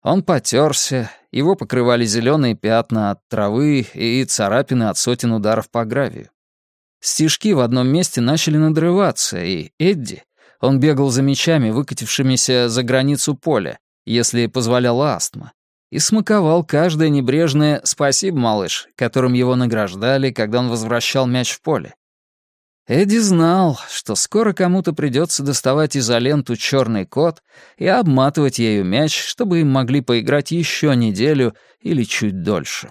Он потёрся, его покрывали зелёные пятна от травы и царапины от сотен ударов по гравию. Стежки в одном месте начали надрываться, и Эдди, он бегал за мячами, выкатившимися за границу поля, если позволяла астма, и смаковал каждое небрежное «спасибо, малыш», которым его награждали, когда он возвращал мяч в поле. Эдди знал, что скоро кому-то придется доставать изоленту «Чёрный кот» и обматывать ею мяч, чтобы им могли поиграть еще неделю или чуть дольше.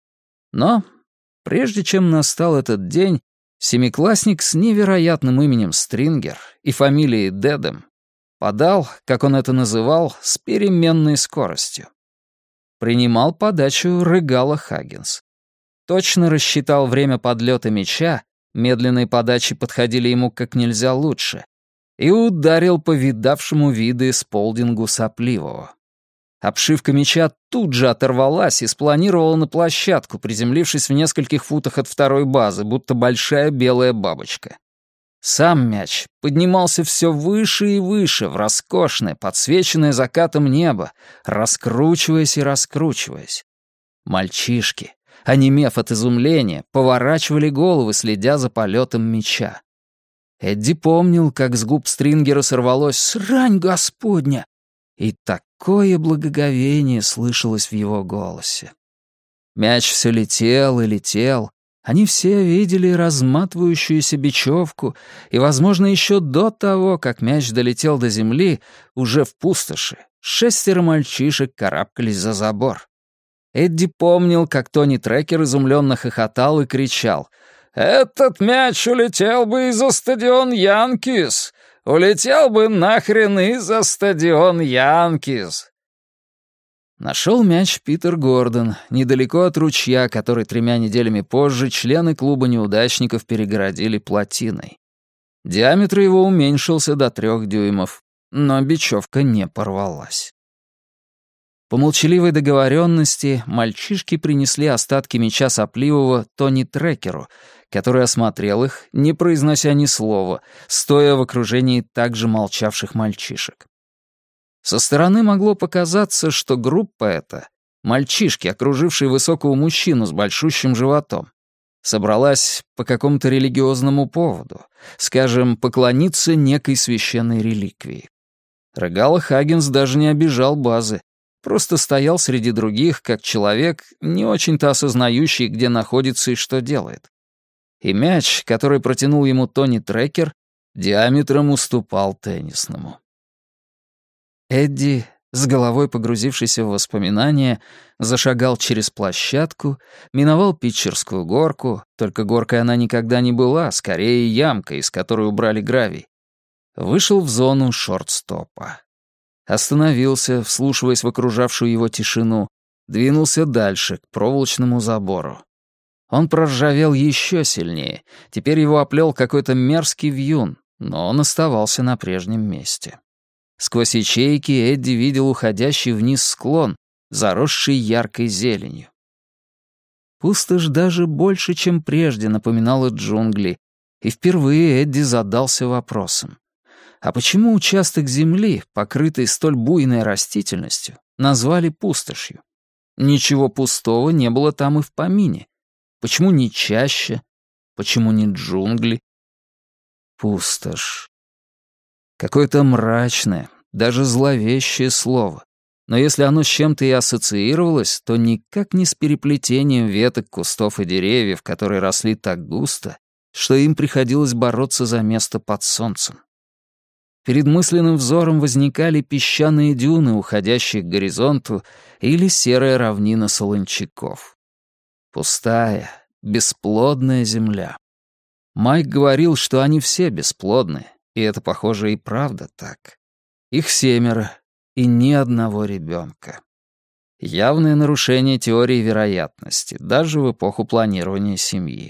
Но прежде чем настал этот день, семиклассник с невероятным именем Стрингер и фамилией Дэдэм подал, как он это называл, с переменной скоростью. Принимал подачу Регала Хаггинс. Точно рассчитал время подлета мяча, медленные подачи подходили ему как нельзя лучше, и ударил по видавшему виды Сполдингу Сопливого. Обшивка мяча тут же оторвалась и спланировала на площадку, приземлившись в нескольких футах от второй базы, будто большая белая бабочка. Сам мяч поднимался все выше и выше в роскошное, подсвеченное закатом небо, раскручиваясь и раскручиваясь. Мальчишки, онемев от изумления, поворачивали головы, следя за полетом мяча. Эдди помнил, как с губ Стрингера сорвалось «Срань Господня!» и такое благоговение слышалось в его голосе. Мяч все летел и летел. Они все видели разматывающуюся бечевку, и, возможно, еще до того, как мяч долетел до земли, уже в пустоши 6 мальчишек карабкались за забор. Эдди помнил, как Тони Трекер изумленно хохотал и кричал: «Этот мяч улетел бы и за стадион Янкис! Улетел бы нахрен и за стадион Янкис!» Нашел мяч Питер Гордон, недалеко от ручья, который 3 неделями позже члены клуба неудачников перегородили плотиной. Диаметр его уменьшился до 3 дюймов, но бечевка не порвалась. По молчаливой договоренности мальчишки принесли остатки мяча Сопливого Тони Трекеру, который осмотрел их, не произнося ни слова, стоя в окружении также молчавших мальчишек. Со стороны могло показаться, что группа эта, мальчишки, окружившие высокого мужчину с большущим животом, собралась по какому-то религиозному поводу, скажем, поклониться некой священной реликвии. Регала Хаггинс даже не обижал базы, просто стоял среди других, как человек, не очень-то осознающий, где находится и что делает. И мяч, который протянул ему Тони Трекер, диаметром уступал теннисному. Эдди, с головой погрузившийся в воспоминания, зашагал через площадку, миновал питчерскую горку, только горкой она никогда не была, скорее ямка, из которой убрали гравий. Вышел в зону шортстопа. Остановился, вслушиваясь в окружавшую его тишину, двинулся дальше, к проволочному забору. Он проржавел еще сильнее, теперь его оплел какой-то мерзкий вьюн, но он оставался на прежнем месте. Сквозь ячейки Эдди видел уходящий вниз склон, заросший яркой зеленью. Пустошь даже больше, чем прежде, напоминала джунгли, и впервые Эдди задался вопросом: а почему участок земли, покрытый столь буйной растительностью, назвали пустошью? Ничего пустого не было там и в помине. Почему не чаща? Почему не джунгли? Пустошь. Какое-то мрачное, даже зловещее слово. Но если оно с чем-то и ассоциировалось, то никак не с переплетением веток, кустов и деревьев, которые росли так густо, что им приходилось бороться за место под солнцем. Перед мысленным взором возникали песчаные дюны, уходящие к горизонту, или серая равнина солончаков. Пустая, бесплодная земля. Майк говорил, что они все бесплодны, и это, похоже, и правда так. Их 7, и ни одного ребенка. Явное нарушение теории вероятности, даже в эпоху планирования семьи.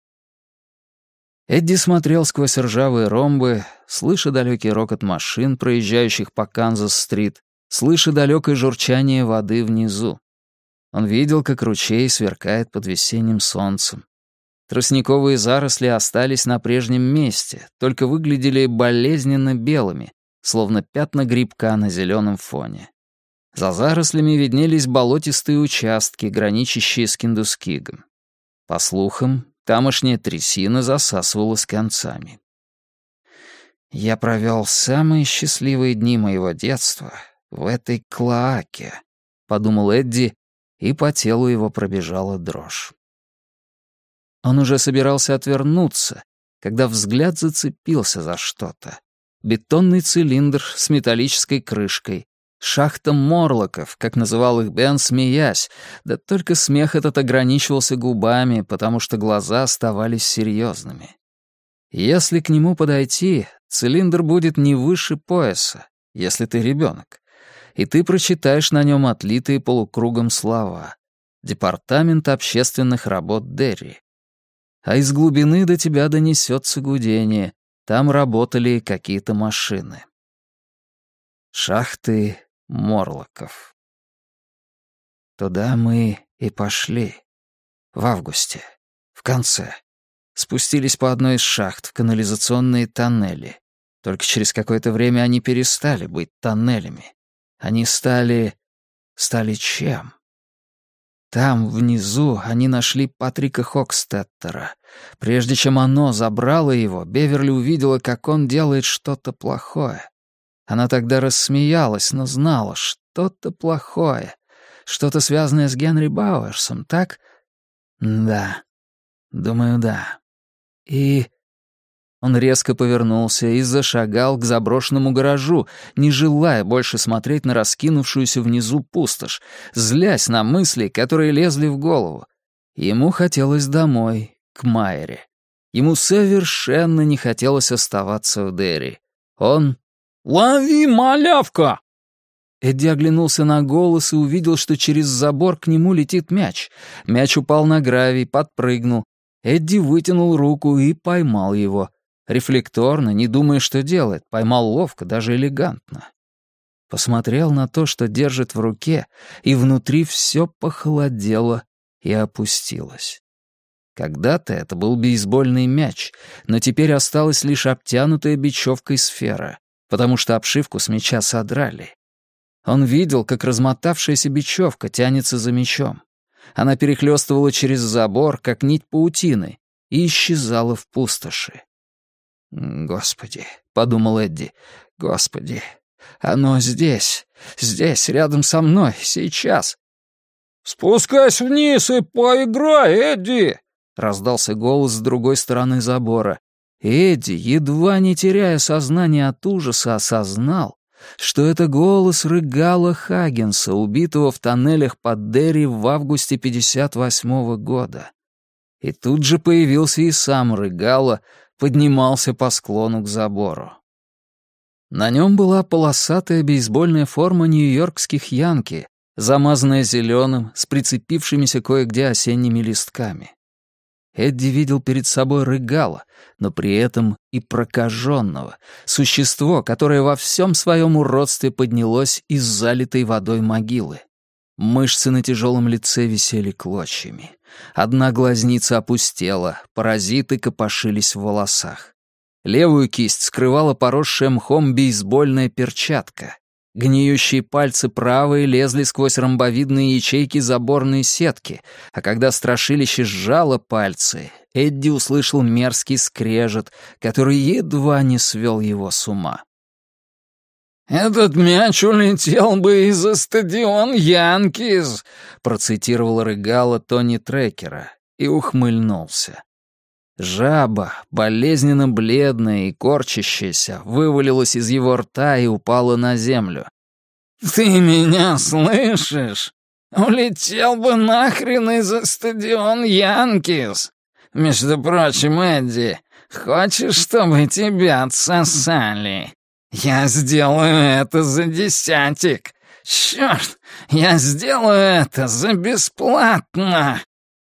Эдди смотрел сквозь ржавые ромбы, слыша далекий рокот машин, проезжающих по Канзас-стрит, слыша далекое журчание воды внизу. Он видел, как ручей сверкает под весенним солнцем. Тростниковые заросли остались на прежнем месте, только выглядели болезненно белыми, словно пятна грибка на зеленом фоне. За зарослями виднелись болотистые участки, граничащие с Киндускигом. По слухам, тамошняя трясина засасывала с концами. «Я провел самые счастливые дни моего детства в этой клоаке», — подумал Эдди, и по телу его пробежала дрожь. Он уже собирался отвернуться, когда взгляд зацепился за что-то. Бетонный цилиндр с металлической крышкой, шахта Морлоков, как называл их Бен, смеясь, да только смех этот ограничивался губами, потому что глаза оставались серьезными. Если к нему подойти, цилиндр будет не выше пояса, если ты ребенок, и ты прочитаешь на нем отлитые полукругом слова «Департамент общественных работ Дерри». А из глубины до тебя донесется гудение, там работали какие-то машины. Шахты Морлоков. Туда мы и пошли. В августе. В конце. Спустились по одной из шахт в канализационные тоннели. Только через какое-то время они перестали быть тоннелями. Они стали чем? Там, внизу, они нашли Патрика Хокстеттера. Прежде чем оно забрало его, Беверли увидела, как он делает что-то плохое. Она тогда рассмеялась, но знала, что-то плохое. Что-то связанное с Генри Бауэрсом, так? Да. Думаю, да. И... Он резко повернулся и зашагал к заброшенному гаражу, не желая больше смотреть на раскинувшуюся внизу пустошь, злясь на мысли, которые лезли в голову. Ему хотелось домой, к Майере. Ему совершенно не хотелось оставаться в Дерри. Он... «Лови, малявка!» Эдди оглянулся на голос и увидел, что через забор к нему летит мяч. Мяч упал на гравий, подпрыгнул. Эдди вытянул руку и поймал его. Рефлекторно, не думая, что делает, поймал ловко, даже элегантно. Посмотрел на то, что держит в руке, и внутри все похолодело и опустилось. Когда-то это был бейсбольный мяч, но теперь осталась лишь обтянутая бечевкой сфера, потому что обшивку с мяча содрали. Он видел, как размотавшаяся бечевка тянется за мячом. Она перехлёстывала через забор, как нить паутины, и исчезала в пустоши. «Господи», — подумал Эдди, — «Господи, оно здесь, рядом со мной, сейчас». «Спускайся вниз и поиграй, Эдди!» — раздался голос с другой стороны забора. Эдди, едва не теряя сознание от ужаса, осознал, что это голос Рыгала Хаггинса, убитого в тоннелях под Дерри в августе 58-го года. И тут же появился и сам Рыгала, поднимался по склону к забору. На нем была полосатая бейсбольная форма нью-йоркских янки, замазанная зеленым, с прицепившимися кое-где осенними листками. Эдди видел перед собой Рыгала, но при этом и прокаженного, существо, которое во всем своем уродстве поднялось из залитой водой могилы. Мышцы на тяжелом лице висели клочьями. Одна глазница опустела, паразиты копошились в волосах. Левую кисть скрывала поросшая мхом бейсбольная перчатка. Гниющие пальцы правой лезли сквозь ромбовидные ячейки заборной сетки, а когда страшилище сжало пальцы, Эдди услышал мерзкий скрежет, который едва не свел его с ума. «Этот мяч улетел бы из-за стадион Янкиз», процитировал Рыгала Тони Трекера и ухмыльнулся. Жаба, болезненно бледная и корчащаяся, вывалилась из его рта и упала на землю. «Ты меня слышишь? Улетел бы нахрен из-за стадион Янкиз. Между прочим, Эдди, хочешь, чтобы тебя отсосали? Я сделаю это за десятик. Черт, я сделаю это за бесплатно!»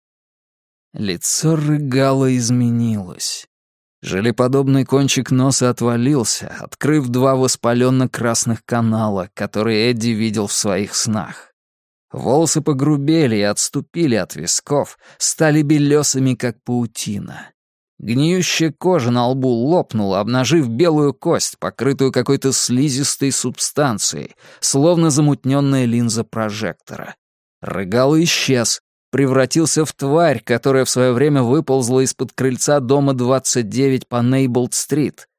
Лицо Рыгала изменилось. Желеподобный кончик носа отвалился, открыв два воспаленно-красных канала, которые Эдди видел в своих снах. Волосы погрубели и отступили от висков, стали белесыми, как паутина. Гниющая кожа на лбу лопнула, обнажив белую кость, покрытую какой-то слизистой субстанцией, словно замутненная линза прожектора. Рыгало исчез, превратился в тварь, которая в свое время выползла из-под крыльца дома 29 по Нейблд-стрит,